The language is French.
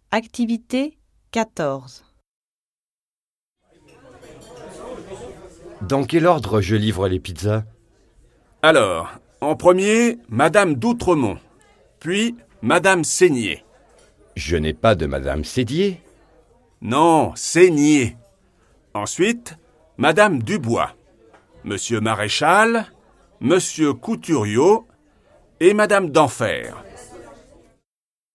Activité 14. Dans quel ordre je livre les pizzas? Alors, en premier, Madame d'Outremont, puis Madame Seignier. Je n'ai pas de Madame Sédier. Non, Seignier. Ensuite, Madame Dubois, Monsieur Maréchal, Monsieur Couturiot et Madame d'Enfer.